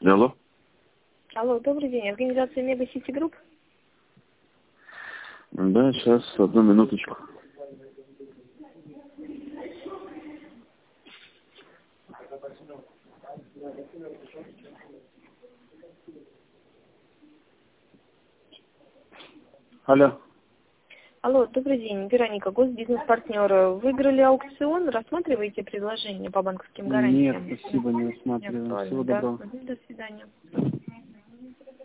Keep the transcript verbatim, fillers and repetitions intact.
Алло. Алло, добрый день. Организация Мега Сити Групп? Да, сейчас, одну минуточку. Алло. Алло, добрый день. Вероника, госбизнес-партнер. Выиграли аукцион, рассматриваете предложение по банковским гарантиям? Нет, спасибо, не рассматриваю. Не актуально, Всего да? доброго. До свидания.